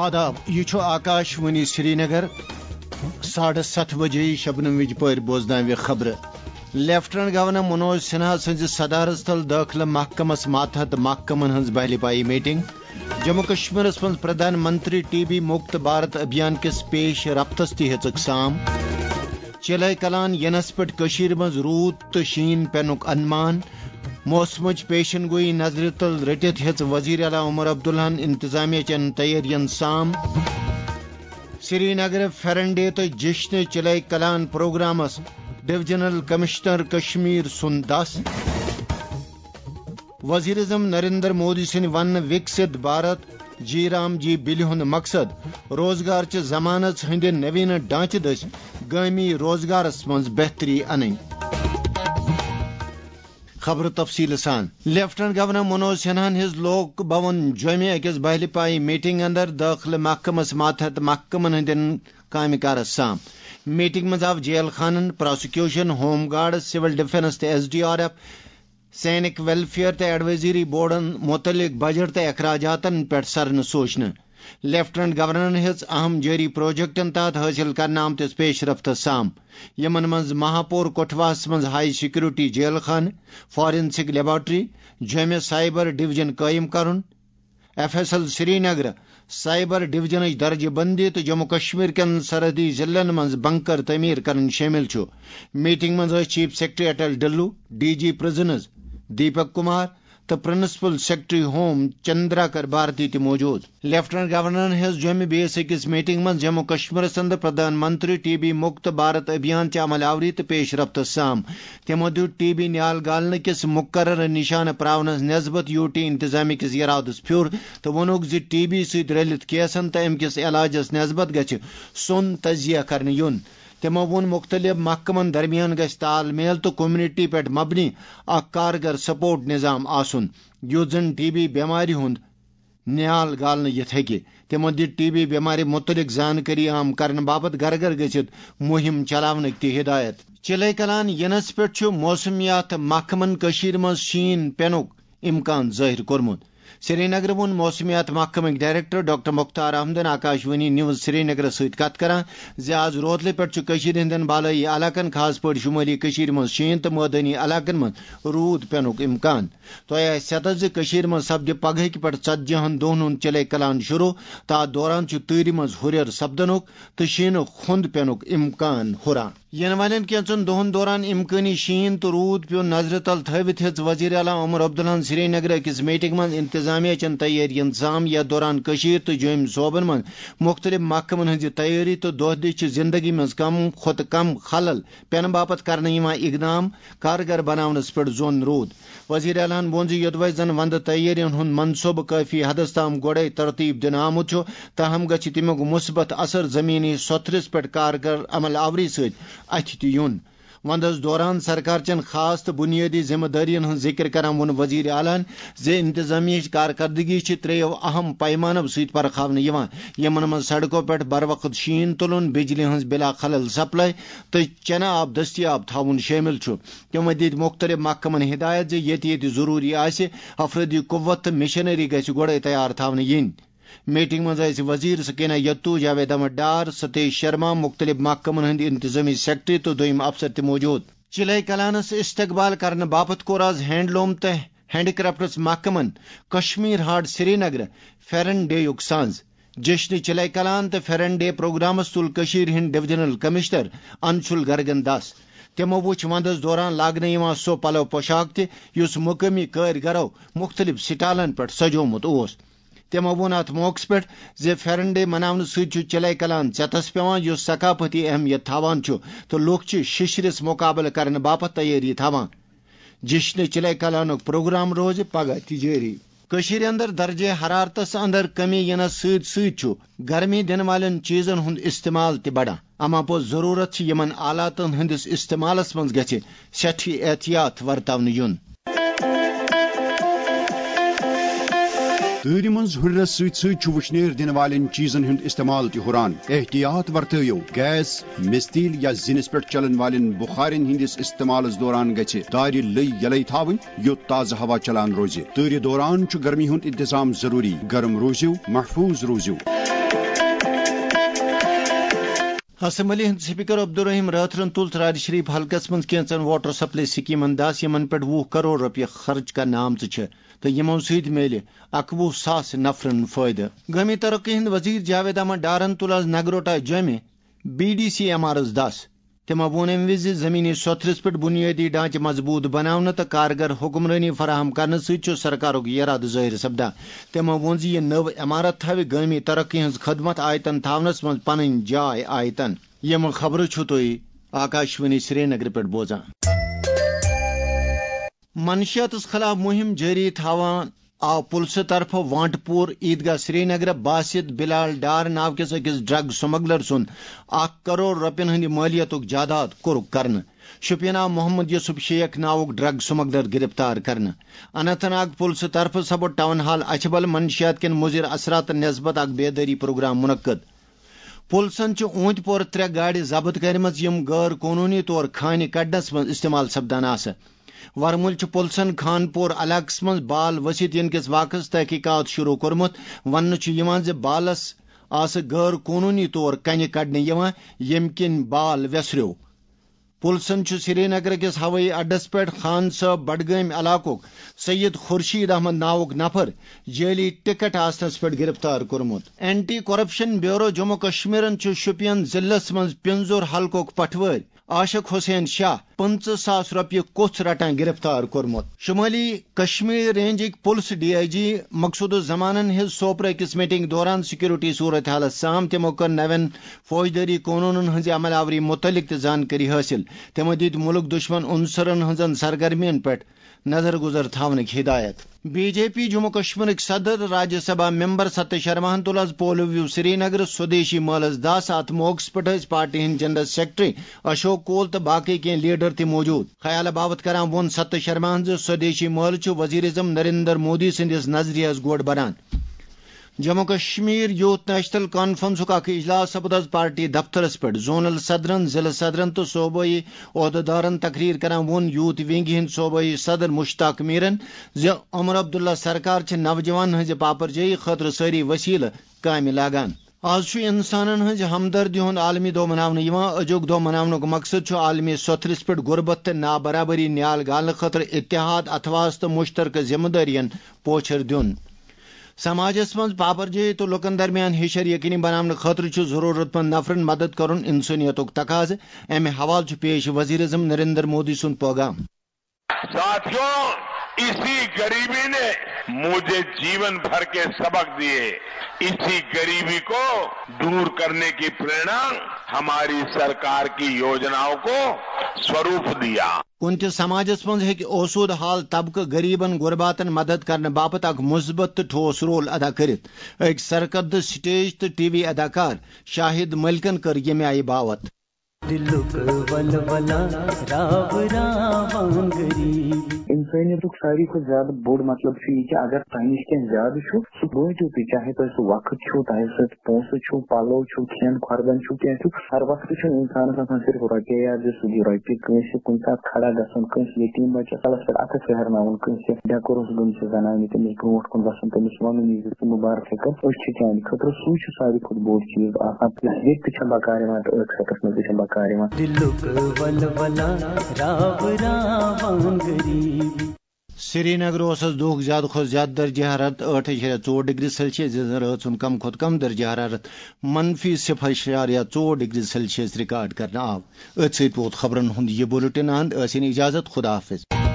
आदाब यह आकाशवाणी श्रीनगर 7:30 बजे शबनम विज पर बोजन खबर। लेफ्टिनेंट गवर्नर मनोज सिन्हा सज सदारत तल दाखिल महकमस मातहत महकमन हज बहलिपाई मीटिंग। जम्मू कश्मीर मं प्रधानमंत्री टीबी मुक्त भारत अभियान किस पेश रफ्तस तक साम। चिलय कलान यनस पे मज रूद तो शीन पेनुक अनुमान। मौसमच पेशन गोई नजर तल रटित हेच वजीर आला उमर अब्दुल्लाहन इंतजामिया चन तैयारियन साम। श्रीनगर फेरन डे तो जश्न चिलय कलान प्रोग्रामस डिविजनल कमिश्नर कश्मीर सुन 10। वजीर आज़म नरेंद्र मोदी सिंह वन विकसित भारत जी राम जी बिल हुंद मकसद रोजगार च जमानत हंद नवीन ढांचे दस गामी रोजगारस मज बेहतरी अन। खबर तफसील सान। लेफ्टिनेंट गवर्नर मनोज सिन्हा हिज लोक भवन जमे अकिस बहलिपाई मीटिंग अंदर दाखिल महकमस मातहत महकमन हंदन कामकार साम। मीटिंग मज आव जेल खानन, prosecution, home guard, civil defence तो SDRF, सैनिक वेलफेयर तो एडवाइजरी बोर्डन मुतलिक बजट तो अखराजातन पे सरन सोचन। लेफ्टिनेंट गवर्नर हिज अहम जारी प्रोजेक्टन तहत हासिल करना आमतिस पेशरफ्त साम। यमन मज महापौर कोटवास मज हाई सिक्योरिटी जेल खान, फॉरेंसिक लेबोरेटरी, जमे साइबर डिवीजन कायम करुन, FSL श्रीनगर साइबर डिवीजन दर्ज बंदी तो जम्मू कश्मीर कन सरहदी जिलन मज बंकर तमीर करन शामिल छु। मीटिंग मज chief secretary Atal Dulloo, DG prisoners Deepak Kumar तो principal secretary home Chandrakar Bharati ति मौजूद। लेफ्टिनेंट गवर्नर हिज जमे बेस अकिस मीटिंग मज जम्मू कश्मीर अंदर प्रधानमंत्री टीबी मुक्त भारत अभियान च अमल आवरी तो पेशरफ्त साम। तमो दित टीबी न्याल गालने किस मुकर्रर निशान प्रावनस नस्बत UT इंतजामी किस इरादस फ्योर तो वोनुक जि टीबी सहित रलित केसन तो अमकिस इलाजस नस्बत गछ सुन तजिया करने युन। तमो वोन मुख्तलिफ महकमन दरमियान गछ तालमेल तो कम्युनिटी पे मबनी अख कारगर सपोर्ट निजाम आसुन युत जन टीबी बेमारी हुंद न्याल गालने यथ हेकि। तमो दित टीबी बेमारी मुतलिक जानकारी आम करने बाबत घर घर गछित मुहिम चलावनक ति हिदायत। चिलय कलान यनस पे मौसमियात महकमन कशीर मज शीन पेनुक इम्कान जाहिर कोरमुत। श्रीनगर वोन मौसमियात महकमक डायरेक्टर डॉक्टर मुख्तार अहमदन आकाशवाणी न्यूज श्रीनगर सहित कत करान जे आज रोतले पे हंदन बालई इलाकन खास पे शुमाली कशीर मज शीन तो मैदानी इलाकन मज रूद पेनुक इम्कान। तो सतत मज सपद पगह पे 40 दोहन हुंद चिलय कलान शुरू ता दौरान तूर मज हुर सपदनुक तो शीन खुंद पेनुक इम्कान हुरान। इन वालन कैंचन दोहन दौरान इम्कानी शीन तो रूद पे नजर तल थवित हेच वजीर आला उमर अब्दुल्लाहन श्रीनगर अकिस मीटिंग मज इंतजामिया चन तैयारी इंतजाम या दौरान कशीर तो जोम सोबन मज मुख्तलिफ महकमन हज तैयारी तो दोह दिश जिंदगी मज कम खुद कम खलल पेन बापत करने इकदाम कारगर बनावनस पे जोन रूद। वजीर आलान वोन योदवै जन वंद तैयारियन हुंद मनसूब काफी हदस ताम गोड़े तरतीब दिन आमुत तहम गछ तमुक मुस्बत असर जमीनी सोथरिस पे कारगर अमल आवरी सत अथ तुन। वंदस दौरान सरकार चन खास तो बुनियादी जिम्मेदारियन हंद जिक्र करान वोन वजीर आलान जे इंतजामी कारकर्दगी त्रेयो अहम पैमानों सहित परखावन यमन मज सड़कों पे बर वक्त शीन तुलन, बिजली हंज बिला खलल सप्लाई तो चना आब दस्तियाब थावन शामिल। तमो दित मुख्तलिफ महकमन हिदायत जे ये जरूरी आसे अफरदी कुव्वत मिशनरी गछ गोड़े तैयार थावन यिन। मीटिंग मज वजीर सकीना यत्तू, जावेद अहमद डार, सतीश शर्मा, मुख्तलिफ महकमन हंद इंतजामी सेक्रेटरी तो दोयम अफसर त मौजूद। चिलय कलानस इस्तकबाल करने बापत कोर आज हैंडलूम तो हैंडीक्राफ्ट्स महकमन कश्मीर हाट श्रीनगर फेरन डे युग सांझ। जश्न चिलय कलान तो फेरन डे प्रोग्रामस तुल कशीर हिंद डिविजनल कमिश्नर अंशुल गर्गन दास। तमो वुच वंदस दौरान लागने सो पलो पोशाक तुस मुकामी कारीगरों मुख्तलिफ स्टालन पे सजोमुत ओस। तमो वोन अत मौके पे जे फेरन डे मनावन सत चिलय कलान चतस पेवान युस सकाफती अहमियत थावान तो लुक शिशरिस मुकाबल करने बापत तैयारी थावान। जश्न चिलय कलानुक प्रोग्राम रोज पगह ति जारी। कशीर अंदर दर्जे हरारतस अंदर कमी यनस सत गर्मी दिन वालन चीजन हुंद इस्तेमाल ति बढ़ा अमा पो जरूरत यमन आलातन हंदिस इस्तेमालस मज गछ सठी एहतियात वर्तावन युन। तूर मज हुर्रस सत वुशनेर दिन वालन चीजन हुंद इस्तेमाल ति हुरान। एहतियात वर्तयो गैस, मिस्तील या जिनिस पे चलन वालन बुखारिन हंदिस इस्तेमालस दौरान गछ दारि लई यलई थावन योत ताज़ा हवा चलान रोजे। तूर दौरान गर्मी हुंद इंतजाम जरूरी। गर्म रोजियो, महफूज रोजियो। اسمبلی ہند سپیکر عبدالرحیم راتھرن تل ترال شریف حلقس من کینچن واٹر سپلائی سکیمن دس یمن پہ 20 کروڑ روپیہ خرچ کرنے آمت تو یمو ست میلے 21,000 نفرن فائدہ. گامی ترقی ہند وزیر جاوید احمد ڈارن تل آز نگروٹا جمع BDC-MRS 10. تمو وون ام وز زمینی سوتھرس پہ بنیادی ڈھانچہ مضبوط بنانے تو کارگر حکمرانی فراہم کرنے ست سرکار ارادہ ظاہر سپدان. تمو وون یہ نو عمارت تھو گامی ترقی ہز خدمت آیتن تھونس من پن جائے آیتن. یم خبر چھو تھی آکاشوانی سری نگر پہ بوزان. منشیاتس خلاف مہم جاری تھوان آو پولیس طرف وانٹ پور عیدگاہ سری نگر باسط بلال ڈار ناو کس اکس ڈرگ سمگلر سن 1 کروڑ رپین ہند مالیت جائیداد کورک کرنے. شپین آو محمد یوسف شیخ ناوک ڈرگ سمگلر گرفتار کرنے. اننت ناگ پولیس طرف سپد ٹاؤن ہال اچھبل منشیات کن مضر اثرات نسبت اک بیداری پروگرام منعقد. پولیسن اونت پور 3 گاڑی ضبط کرمز یم غیر قانونی طور کھانہ کڑنس من استعمال سپدان آس. ورمل پولیسن خان پور علاقس من بال وسیط ین کس واقعس تحقیقات شروع کورمت. ون بالس آس غیر قانونی طور کنہ کڑنے یم کن بال ویسریو. پولیسن سری نگر کس ہوئی اڈس پہ خان صاحب بڈگام علاقہ سید خورشید احمد ناوک نفر جعلی ٹکٹ آسنس پہ گرفتار کورمت. Anti corruption bureau Jammu Kashmir Shopian ضلع من پنزور حلقہ پٹواری عاشق حسین شاہ 25,000 روپیہ کوچ رٹان گرفتار کورمت. شمالی کشمیر رینجک پولیس DIG مقصود الزمانن ہز سوپر کس میٹنگ دوران سیکورٹی صورت حالت سام. تمو کر نوین فوجداری قانون ہز عمل آوری متعلق زانکاری حاصل. تمو دت ملک دشمن عنصرن ہزن سرگرمین پہ نظر گزر تھونک ہدایت. BJP جموں کشمیر صدر راجیہ سبھا ممبر ستیہ شرما تل آز polo view Srinagar Swadeshi malls 10 ات موقع پہ پارٹی ہند جنرل سیکرٹری اشوک کول تو باقی کی لیڈر تہ موجود. خیال باوت کران وون ستیہ شرما سودیشی مال وزیر اعظم نریندر مودی سندس نظریس گوڑ بران. Jammu Kashmir youth national conference اخ اجلاس سپد پارٹی دفترس پہ زونل صدرن ضلع صدرن تو صوبائی عہدیدارن تقریر کران وون یوتھ ونگ ہند صوبائی صدر مشتاق میرن عمر عبداللہ سرکار نوجوان ہز پاپر جائی خاطر ساری وسیلہ کام لاگان. آج انسانن ہز ہمدردی ہند عالمی دہ مناونہ اجوک دہ مناونک مقصد عالمی سوتھرس پہ غربت تو نابرابری نیال گالنے خاطر اتحاد اتواس تو مشترکہ ذمہ دارین پوچھر دین. سماجس من پاپر جائی تو لکن درمیان ہشر یقینی بنانے خاطر ضرورت مند نفرن مدد کرن انسانیت تقاض. امہ حوالہ پیش وزیر اعظم نریندر مودی سن پیغام. ساتھیوں، اسی غریبی نے مجھے جیون بھر کے سبق دیے. اسی غریبی کو دور کرنے کی پریرنا ہماری سرکار کی یوجناؤں کو سوروپ دیا. کن تہ سماجس من اوسود حال طبقہ غریبن غرباتن مدد کرنے باپت اک مثبت تو ٹھوس رول ادا کرت. ایک سرکردہ سٹیج تو TV اداکار شاہد ملکن کر یمہ آئی باوت. انسانیت ساری کھت زیادہ بوڑ مطلب یہ اگر تہ نش کی زیادہ سہ بٲتِو تُہۍ چاہے تۄہہِ سُہ وقت تۄہہِ سۭتۍ پونسہٕ چھُ پلو چھُ کھٮ۪ن کھۄردن چھُ کینٛہہ چھُ ہر وقتہٕ چھُنہٕ انسانس آسان صرف رۄپیہِ یاد زِ سُہ دِ رۄپیہِ کٲنٛسہِ کُنہِ ساتہٕ کھڑا گژھُن کٲنٛسہِ یتیٖم بچس کلس پٮ۪ٹھ اتھٕ پھیرناوُن کٲنٛسہِ ڈیکورس گٔمژٕ زنانہِ تٔمِس برونٛٹھ کُن گژھُن تٔمِس ونُن یہِ زِ ژٕ مُبارک ہیٚکن أسۍ چھِ چانہِ خٲطرٕ سُے چھُ ساروی کھۄتہٕ بوٚڑ چیٖز آسان. ییٚتہِ تہِ چھےٚ بکار یِوان تہٕ أتھۍ خٲطرس منٛز تہِ چھےٚ بکار یِوان. سری نگر دہ زیادہ کھت زیادہ درجہ حرارت 8.4 ڈگری سیلسیس رات کم کھت کم درجہ حرارت -0.4 ڈگری سیلسیس ریکارڈ کرنا آو. ات ست ووت خبرن ہند یہ بلٹن اند. اجازت خدا حافظ.